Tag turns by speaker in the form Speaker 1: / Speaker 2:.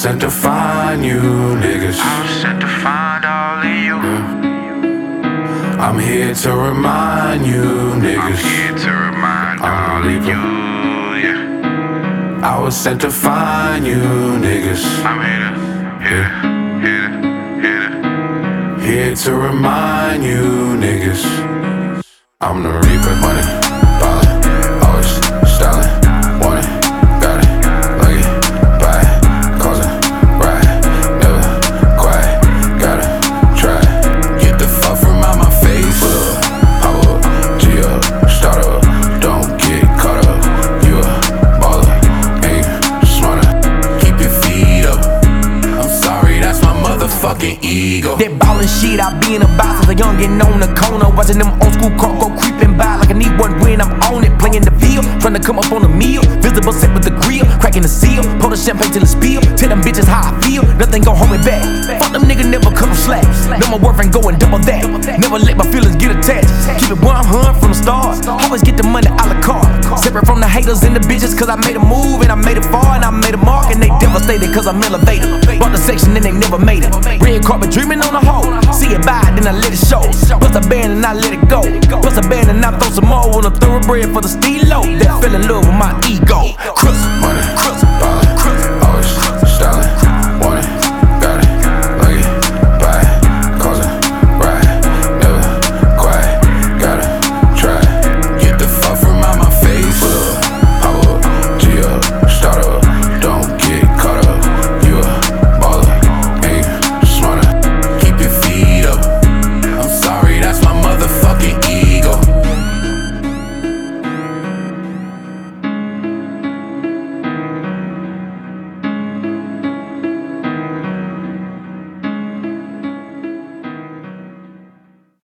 Speaker 1: sent to find you niggas.
Speaker 2: I was sent to find all of you.
Speaker 1: I'm here to remind you niggas.
Speaker 2: I'm here to remind all of you, yeah.
Speaker 1: I was sent to find you niggas.
Speaker 2: I'm
Speaker 1: Here to remind you niggas. I'm the reaper, money, ballin', always stylin', want it, got it, like it, buy it, causing, ride, never quiet, gotta try it. Get the fuck from out my face. Pop up, G up, start up, don't get caught up. You a baller, ain't smarter, keep your feet up. I'm sorry, that's my motherfucking ego.
Speaker 3: That ballin' shit I been about since a youngin' on the corner, watching them old school cars go creeping by like I need one when I'm on it. Playing the field, trying to come up on a meal. Visible set with the grill, cracking the seal, pour the champagne till it spill. Tell them bitches how I feel, nothing gon' hold me back. Fuck them niggas, never cut no slack. Know my worth and go and double that. Never let my feelings get attached. Keep it 100 from the start. Always get the money a la carte. Separate from the haters and the bitches, cause I made a move and I made it far and I made a mark and they devastated cause I'm elevated. Bought the section and they never made it. Red carpet dreaming on the hoe. See it by, then I let it show. Bust a band and I let it go. Bust a band and I throw some more on a thoroughbred for the stilo. That fell in love with my ego. Crystal.